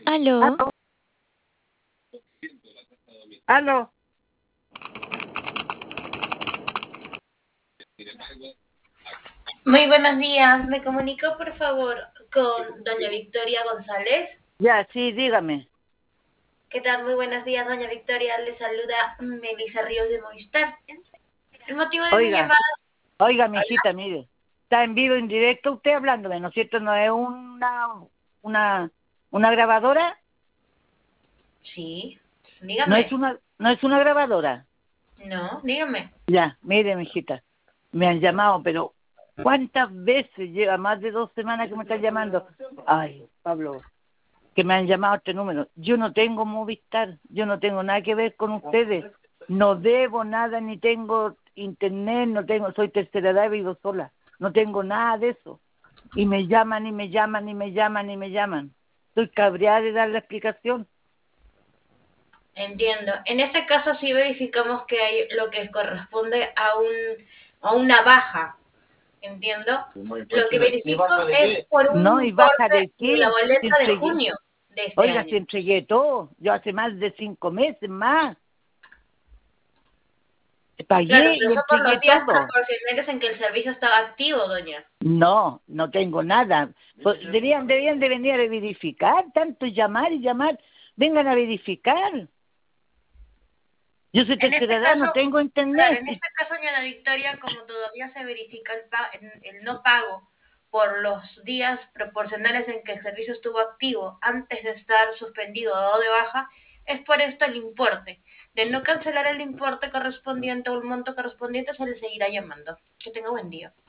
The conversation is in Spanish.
Aló, Aló, aló. Muy buenos días, me comunico por favor con doña Victoria González. Ya, sí, dígame. ¿Qué tal? Muy buenos días, doña Victoria. Le saluda Melissa Ríos de Movistar. El motivo de mi Oiga, llamada... oiga, Hola. mijita, mire. Está en vivo, en directo, usted hablándome, ¿no es cierto? ¿No es una, una grabadora? Sí, ¿No es dígame. una grabadora? No, dígame. Ya, mire, mijita. Me han llamado, pero ¿cuántas veces lleva? Más de 2 semanas que me están llamando. Ay, Pablo, que me han llamado a este número. Yo no tengo Movistar, yo no tengo nada que ver con ustedes. No debo nada, ni tengo internet, no tengo, soy tercera edad y vivo sola. No tengo nada de eso. Y me llaman, y me llaman, y me llaman, y me llaman. Estoy cabreada de dar la explicación. Entiendo. En este caso sí verificamos que hay lo que corresponde a una baja. Entiendo. Lo que verifico es por un No, y baja importe de de la qué, si boleta de entregué, junio de este oiga, si año. entregué todo, yo hace más de 5 meses más, Claro, pagué pero y son por entregué los días todo. proporcionales en que el servicio estaba activo, doña. No, no tengo nada. Pues debían de venir a verificar, tanto llamar y llamar. Vengan a verificar. Yo soy En tercera este edad, caso, no tengo claro, internet. en este caso, doña Victoria, como todavía se verifica el no pago por los días proporcionales en que el servicio estuvo activo antes de estar suspendido o dado de baja, es por esto el importe. De no cancelar el importe correspondiente o el monto correspondiente, se le seguirá llamando. Que tenga buen día.